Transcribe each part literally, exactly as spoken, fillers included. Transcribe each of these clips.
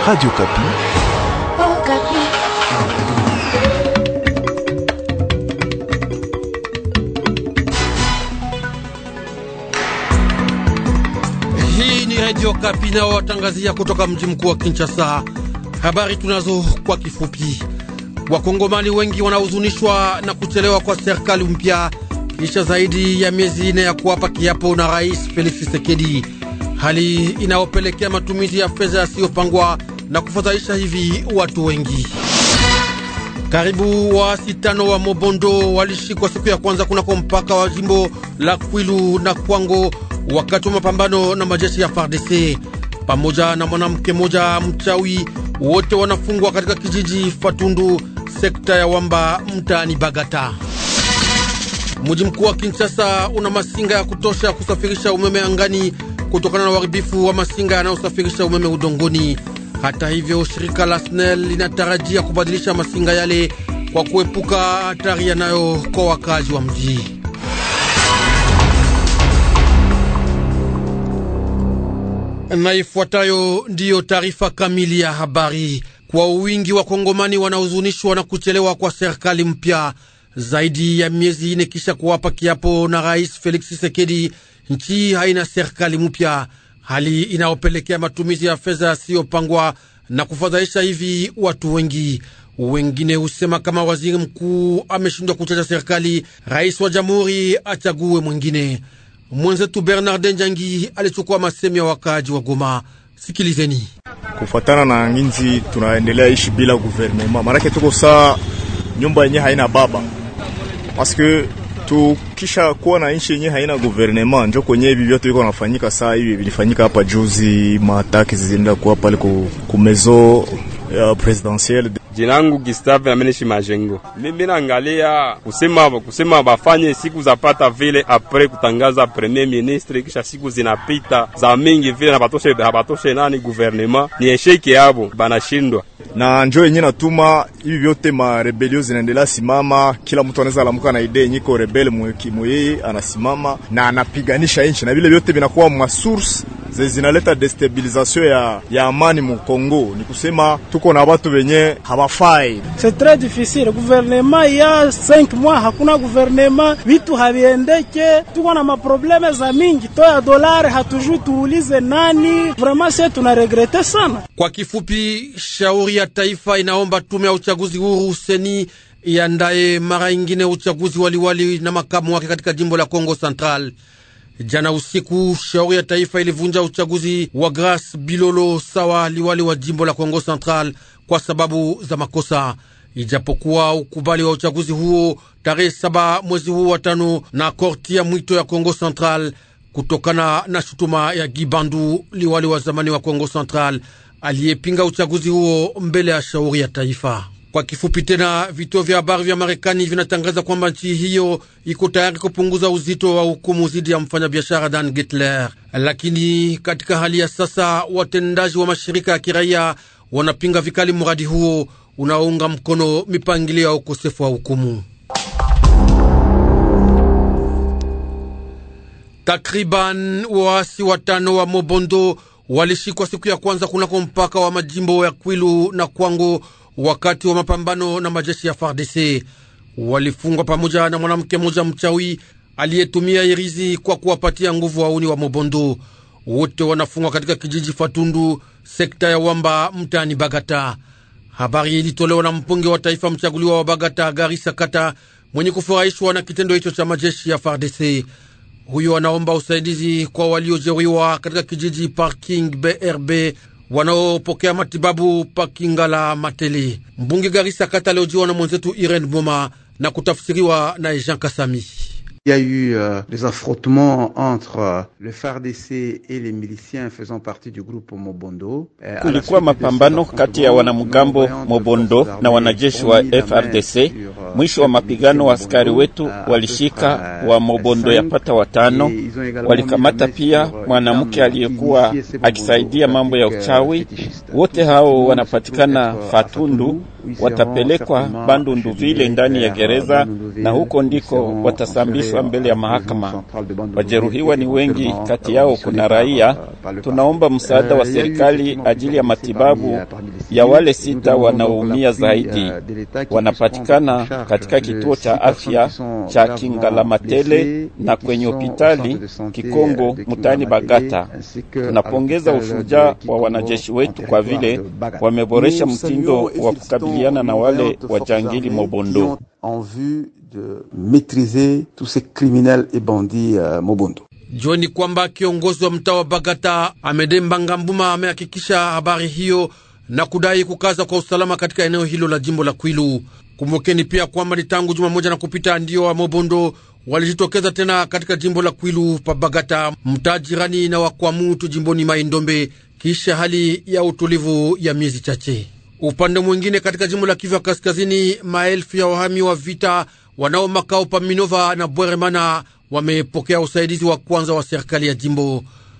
Radio Kapi. Oh, Kapi. Hii ni Radio Kapi na watangazia kutoka mji mkuu wa Kinshasa. Habari tunazo kwa kifupi. Wakongomani wengi wanahuzunishwa na kuchelewa kwa serikali mpya kisha zaidi ya miezi ine ya kuwapa kiapo na Rais Felix Tshisekedi, hali inaopelekea matumizi ya fedha yasiyopangwa na kufadhaisha hivi watu wengi. Karibu waasi tano wa Mobondo walishikwa siku ya kwanza kunako mpaka wa jimbo la Kwilu na Kwango wakati wa mapambano na majeshi ya F A R D C. Pamoja na mwanamke moja mchawi, wote wanafungwa katika kijiji Fatundu, sekta ya Wamba, mtaani Bagata. Mji mkuu wa Kinshasa una masinga ya kutosha kusafirisha umeme angani kutokana na uharibifu wa masinga yanayosafirisha umeme udongoni. Hata hivyo, shirika la S N E L linatarajia kubadilisha masinga yale kwa kuepuka hatari yanayo kwa wakazi wa mji. Na ifuatayo ndiyo taarifa kamili ya habari. Kwa wingi wa Kongomani wanahuzunishwa na kuchelewa kwa serikali mpya zaidi ya miezi ine kisha kuwapa kiapo na Rais Felix Tshisekedi. Nchi haina serikali mpya, hali inaopelekea matumizi ya fedha yasiyopangwa na kufadhaisha hivi watu wengi. Wengine husema kama waziri mkuu ameshindwa kuchacha serikali, rais wa jamhuri achague mwingine. Mwenzetu Bernard Njangi alichukua masemi ya wakaji wa Goma. Sikilizeni. Kufatana na nginzi tunaendelea ishi bila gouvernement. Marake tuko saa nyumba yenye haina baba. Paske tukisha kuwa na nchi yenye haina gouvernement, njo kwenye hivi vyote viko nafanyika saa hivi vilifanyika hapa juzi, maataki zilienda kuwa pale ku, ku mezo uh, presidentielle. Jinangu Gustave na Menishi Majengo. Mimi naangalia kusema kusema bafanye siku zapata vile apres kutangaza premier ministre, kisha siku zinapita za mingi vile na batoshe batoshe nani gouvernement ni esheki yabo banashindwa. Na njoo yenyewe natuma hivi vyote ma rebellion zinaendelea simama, kila mtu anaweza alamuka na idea nyiko rebel mwekimo yeye anasimama na anapiganisha nchi, na vile vyote vinakuwa ma source zinaleta destabilisation ya ya amani mu Kongo. Ni kusema tuko na watu wenye hawafai. C'est très difficile. Gouvernement ya cinq mois hakuna gouvernement, vitu haviendeke, tuko na maprobleme za mingi. Toa dolari hatujui tuulize nani. Vraiment c'est tuna regrette sana. Kwa kifupi, shauri ya taifa inaomba tume ya uchaguzi huru seni iandae mara ingine uchaguzi waliwali na makamu wake katika jimbo la Kongo Central. Jana usiku, shauri ya taifa ilivunja uchaguzi wa Grace Bilolo sawa liwali wa jimbo la Kongo Central kwa sababu za makosa. Ijapokuwa ukubali wa uchaguzi huo tarehe saba mwezi huu wa tano na korti ya mwito ya Kongo Central kutokana na shutuma ya Gibandu, liwali wa zamani wa Kongo Central aliyepinga uchaguzi huo mbele ya shauri ya taifa. Kwa kifupi tena, vituo vya habari vya Marekani vinatangaza kwamba nchi hiyo iko tayari kupunguza uzito wa hukumu dhidi ya mfanyabiashara Dan Getler. Lakini katika hali ya sasa, watendaji wa mashirika ya kiraia wanapinga vikali mradi huo unaounga mkono mipangilio ya ukosefu wa hukumu. Takriban waasi watano wa Mobondo walishikwa siku ya kwanza kunako mpaka wa majimbo ya Kwilu na Kwango wakati wa mapambano na majeshi ya F A R D C. Walifungwa pamoja na mwanamke mmoja mchawi aliyetumia irizi kwa kuwapatia nguvu wauni wa Mobondo. Wote wanafungwa katika kijiji Fatundu, sekta ya Wamba, mtaani Bagata. Habari ilitolewa na mpunge wa taifa mchaguliwa wa Bagata, Garissa Kata, mwenye kufurahishwa na kitendo hicho cha majeshi ya F A R D C. Huyo anaomba usaidizi kwa waliojeruhiwa katika kijiji Parking B R B wanaopokea matibabu Pakingala Mateli. Mbunge Garissa Kata aliojiwa na mwenzetu Irene Boma na kutafsiriwa na Jean Kasami. Il y a eu euh, des affrontements entre euh, le F A R D C et les miliciens faisant partie du groupe Mobondo. Kulikuwa mapambano kati ya wanamgambo Mobondo na wanajeshi wa F A R D C. Mwisho wa mapigano, askari wetu walishika wa Mobondo yapata watano. Walikamata pia mwanamke aliyekuwa akisaidia mambo ya uchawi. Wote hao wanapatikana Fatundu, watapelekwa Bandundu vile ndani ya gereza, na huko ndiko watasambishwa kufikishwa mbele ya mahakama. Wajeruhiwa ni wengi, kati yao kuna raia. Tunaomba msaada wa serikali ajili ya matibabu ya wale sita wanaoumia zaidi. Wanapatikana katika kituo cha afya cha Kingalamatele na kwenye hospitali Kikongo mutani Bagata. Tunapongeza ushujaa wa wanajeshi wetu kwa vile wameboresha mtindo wa kukabiliana na wale wajangili Mobondo. En vue de maîtriser tous ces criminels et bandits uh, Mobondo. Joni kwamba kiongozi wa mtaa wa Bagata Amedemba Ngambuma amehakikisha habari hiyo na kudai kukaza kwa usalama katika eneo hilo la jimbo la Kwilu. Kumbukeni pia kwamba ni tangu juma moja na kupita ndio wa Mobondo walijitokeza tena katika jimbo la Kwilu pa Bagata, mtaa jirani na Wakwamutu jimboni Maindombe, kisha hali ya utulivu ya miezi chache. Upande mwingine katika jimbo la Kivu Kaskazini, maelfu ya wahami wa vita wanao makao pa Minova na Bweremana wamepokea usaidizi wa kwanza wa serikali ya jimbo.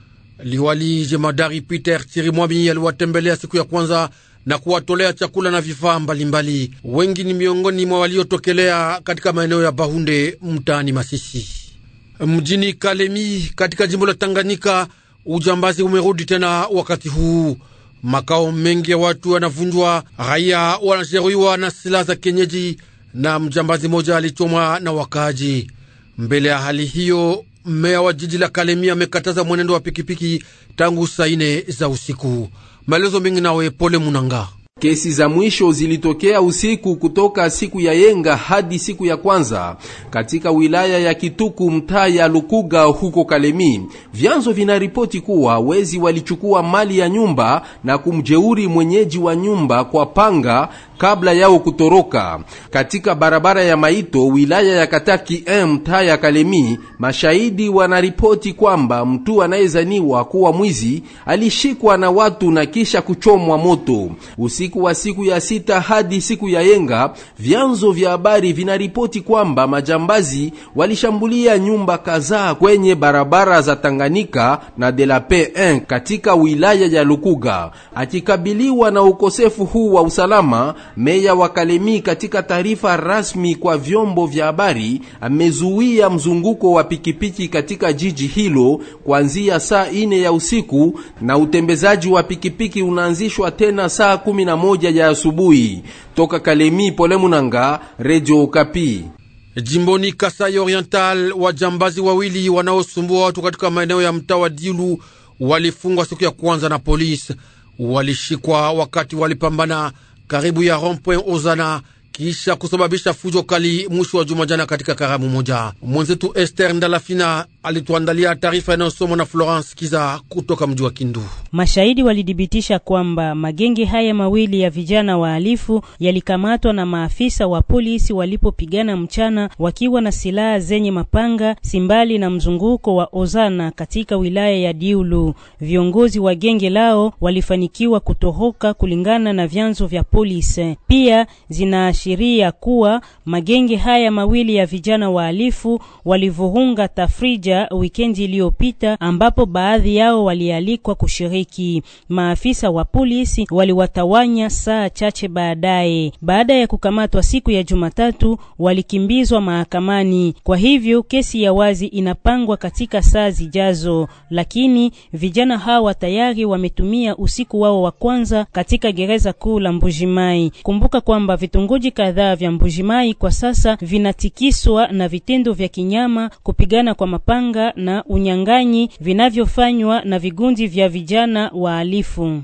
Liwali jemadari Peter Chirimwami aliwatembelea siku ya kwanza na kuwatolea chakula na vifaa mbalimbali. Wengi ni miongoni mwa waliotokelea katika maeneo ya Bahunde mtaani Masisi. Mjini Kalemi katika jimbo la Tanganyika, ujambazi umerudi tena wakati huu. Makao mengi ya watu yanavunjwa, raia wanajeruhiwa na silaha za kienyeji, na mjambazi moja alichomwa na wakaji. Mbele ya hali hiyo, meya wa jiji la Kalemi amekataza mwenendo wa pikipiki tangu saa ine za usiku. Maelezo mengi nawe Pole Munanga. Kesi za mwisho zilitokea usiku kutoka siku ya Yenga hadi siku ya kwanza katika wilaya ya Kituku mtaa ya Lukuga huko Kalemi. Vyanzo vinaripoti kuwa wezi walichukua mali ya nyumba na kumjeuri mwenyeji wa nyumba kwa panga kabla yao kutoroka. Katika barabara ya Maito wilaya ya Kataki M mtaa ya Kalemi, mashahidi wanaripoti kwamba mtu anayezaniwa kuwa mwizi alishikwa na watu na kisha kuchomwa moto. Usiku wa siku ya sita hadi siku ya Yenga, vyanzo vya habari vinaripoti kwamba majambazi walishambulia nyumba kadhaa kwenye barabara za Tanganyika na de la Paix un katika wilaya ya Lukuga. Akikabiliwa na ukosefu huu wa usalama, meya wa Kalemi katika taarifa rasmi kwa vyombo vya habari amezuia mzunguko wa pikipiki katika jiji hilo kuanzia saa ine ya usiku, na utembezaji wa pikipiki unaanzishwa tena saa kumi na moja ya asubuhi. Toka Kalemi, Pole Munanga, Radio Okapi. Jimboni Kasai Oriental, wajambazi wawili wanaosumbua watu katika maeneo ya mtaa wa Diulu walifungwa siku ya kwanza na polisi. Walishikwa wakati walipambana karibu ya Rond-Point Ozana kisha kusababisha fujo kali mwisho wa juma jana katika karamu moja. Mwenzetu Esther Ndalafina alituandalia taarifa inayosomwa na Florence Kiza kutoka mji wa Kindu. Mashahidi walidhibitisha kwamba magenge haya mawili ya vijana wahalifu yalikamatwa na maafisa wa polisi walipopigana mchana wakiwa na silaha zenye mapanga simbali na mzunguko wa Ozana katika wilaya ya Diulu. Viongozi wa genge lao walifanikiwa kutoroka kulingana na vyanzo vya polisi. Pia zinaashiria kuwa magenge haya mawili ya vijana wahalifu walivuhunga tafrija wikendi iliyopita, ambapo baadhi yao walialikwa kushiriki. Maafisa wa polisi waliwatawanya saa chache baadaye. Baada ya kukamatwa siku ya Jumatatu, walikimbizwa mahakamani. Kwa hivyo kesi ya wazi inapangwa katika saa zijazo, lakini vijana hawa tayari wametumia usiku wao wa kwanza katika gereza kuu la Mbujimai. Kumbuka kwamba vitongoji kadhaa vya Mbujimai kwa sasa vinatikiswa na vitendo vya kinyama, kupigana kwa mapanga na unyanganyi vinavyofanywa na vigundi vya vijana wahalifu.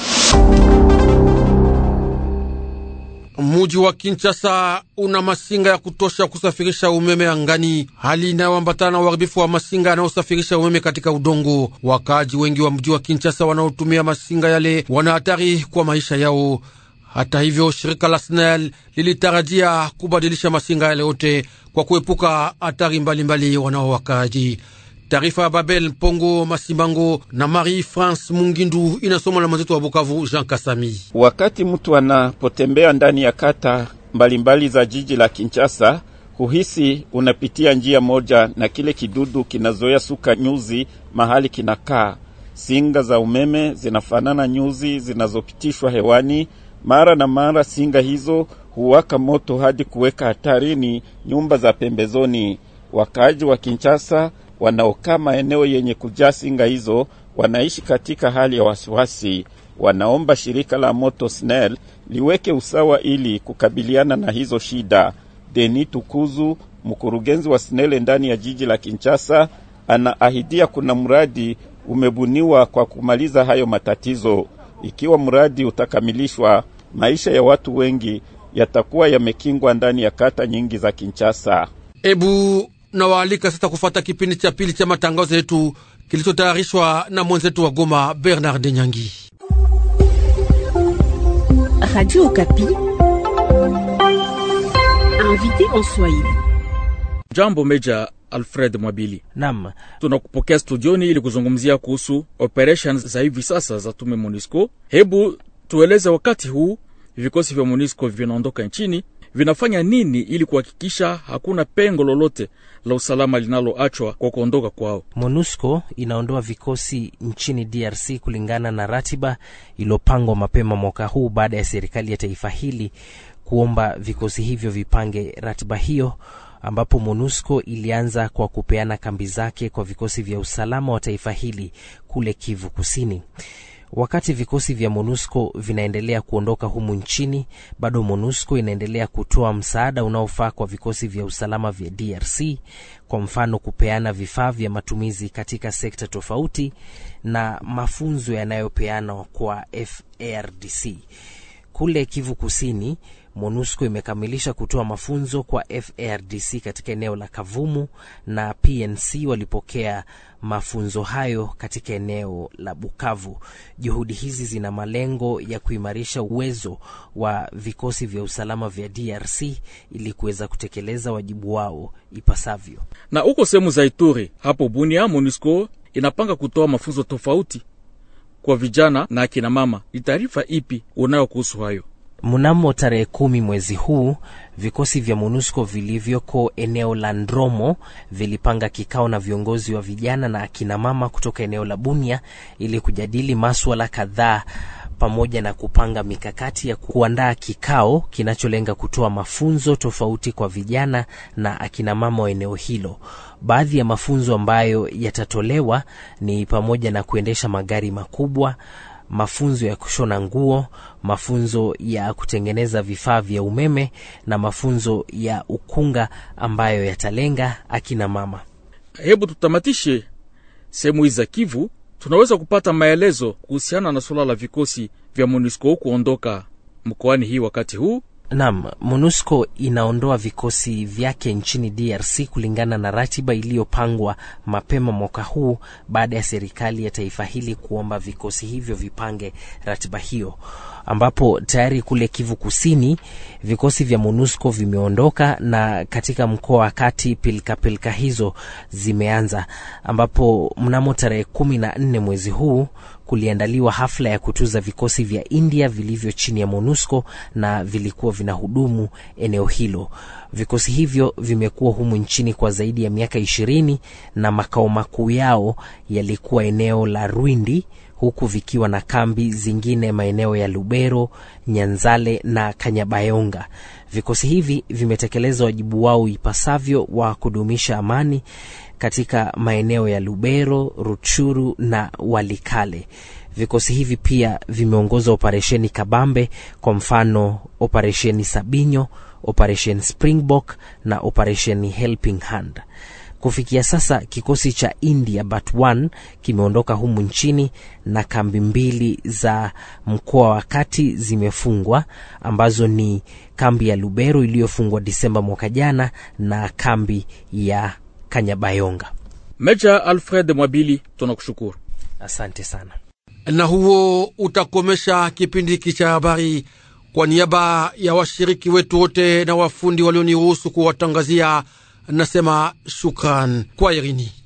Muji wa Kinshasa una masinga ya kutosha kusafirisha umeme angani, hali inayoambatana na uharibifu wa masinga yanayosafirisha umeme katika udongo. Wakaji wengi wa mji wa Kinshasa wanaotumia masinga yale wana hatari kwa maisha yao. Hata hivyo, shirika la S N E L lilitarajia kubadilisha masinga yale yote kwa kuepuka hatari mbalimbali wanao wakaji. Taarifa ya Babel Mpongo Masimbango na Marie France Mungindu inasomwa na mwenzetu wa Bukavu Jean Kasami. Wakati mtu anapotembea ndani ya kata mbalimbali za jiji la Kinshasa, huhisi unapitia njia moja na kile kidudu kinazoea suka nyuzi mahali kinakaa. Singa za umeme zinafanana nyuzi zinazopitishwa hewani. Mara na mara singa hizo huwaka moto hadi kuweka hatarini nyumba za pembezoni. Wakaaji wa Kinshasa wanaokaa maeneo yenye kujaa singa hizo wanaishi katika hali ya wasiwasi. Wanaomba shirika la moto S N E L liweke usawa ili kukabiliana na hizo shida. Deni Tukuzu, mkurugenzi wa S N E L ndani ya jiji la Kinshasa, anaahidia kuna mradi umebuniwa kwa kumaliza hayo matatizo. Ikiwa mradi utakamilishwa, maisha ya watu wengi yatakuwa yamekingwa ndani ya kata nyingi za Kinshasa. Ebu na waalika sasa kufata kipindi cha pili cha matangazo yetu kilichotayarishwa na mwenzetu wa Goma Bernard Nyangi. Radio Okapi. Invité en Swahili. Jambo Meja Alfred Mwabili. Naam, tunakupokea studioni ili kuzungumzia kuhusu operations za hivi sasa za tume MONUSCO. Hebu tueleze wakati huu vikosi vya MONUSCO vinaondoka nchini vinafanya nini ili kuhakikisha hakuna pengo lolote la usalama linaloachwa kwa kuondoka kwao. MONUSCO inaondoa vikosi nchini D R C kulingana na ratiba iliyopangwa mapema mwaka huu baada ya serikali ya taifa hili kuomba vikosi hivyo vipange ratiba hiyo, ambapo MONUSCO ilianza kwa kupeana kambi zake kwa vikosi vya usalama wa taifa hili kule Kivu Kusini. Wakati vikosi vya MONUSCO vinaendelea kuondoka humu nchini, bado MONUSCO inaendelea kutoa msaada unaofaa kwa vikosi vya usalama vya D R C, kwa mfano kupeana vifaa vya matumizi katika sekta tofauti na mafunzo yanayopeanwa kwa F A R D C. Kule Kivu Kusini, MONUSCO imekamilisha kutoa mafunzo kwa F A R D C katika eneo la Kavumu, na P N C walipokea mafunzo hayo katika eneo la Bukavu. Juhudi hizi zina malengo ya kuimarisha uwezo wa vikosi vya usalama vya D R C ili kuweza kutekeleza wajibu wao ipasavyo. Na uko sehemu za Ituri hapo Bunia, MONUSCO inapanga kutoa mafunzo tofauti kwa vijana na akina mama. Ni taarifa ipi unayo kuhusu hayo? Mnamo tarehe kumi mwezi huu, vikosi vya MONUSCO vilivyoko eneo la Ndromo vilipanga kikao na viongozi wa vijana na akina mama kutoka eneo la Bunia ili kujadili masuala kadhaa, pamoja na kupanga mikakati ya kuandaa kikao kinacholenga kutoa mafunzo tofauti kwa vijana na akina mama wa eneo hilo. Baadhi ya mafunzo ambayo yatatolewa ni pamoja na kuendesha magari makubwa, mafunzo ya kushona nguo, mafunzo ya kutengeneza vifaa vya umeme na mafunzo ya ukunga ambayo yatalenga akina mama. Hebu tutamatishe sehemu hizi za Kivu. Tunaweza kupata maelezo kuhusiana na suala la vikosi vya MONUSCO kuondoka mkoani hii wakati huu? Naam, MONUSCO inaondoa vikosi vyake nchini D R C kulingana na ratiba iliyopangwa mapema mwaka huu baada ya serikali ya taifa hili kuomba vikosi hivyo vipange ratiba hiyo, ambapo tayari kule Kivu Kusini vikosi vya MONUSCO vimeondoka, na katika mkoa wa kati pilika pilika hizo zimeanza, ambapo mnamo tarehe kumi na nne mwezi huu kuliandaliwa hafla ya kutuza vikosi vya India vilivyo chini ya MONUSCO na vilikuwa vinahudumu eneo hilo. Vikosi hivyo vimekuwa humu nchini kwa zaidi ya miaka ishirini na makao makuu yao yalikuwa eneo la Rwindi, huku vikiwa na kambi zingine maeneo ya Lubero, Nyanzale na Kanyabayonga. Vikosi hivi vimetekeleza wajibu wao ipasavyo wa kudumisha amani katika maeneo ya Lubero, Rutshuru na Walikale. Vikosi hivi pia vimeongoza operesheni kabambe, kwa mfano operesheni Sabinyo, operesheni Springbok na operesheni Helping Hand. Kufikia sasa kikosi cha India Bat one kimeondoka humu nchini na kambi mbili za mkoa wa kati zimefungwa, ambazo ni kambi ya Lubero iliyofungwa Disemba mwaka jana na kambi ya Kanyabayonga. Meja Alfred Mwabili, tunakushukuru. Asante sana. Na huo utakomesha kipindi hiki cha habari. Kwa niaba ya washiriki wetu wote na wafundi walioniruhusu kuwatangazia, nasema shukran kwa irini.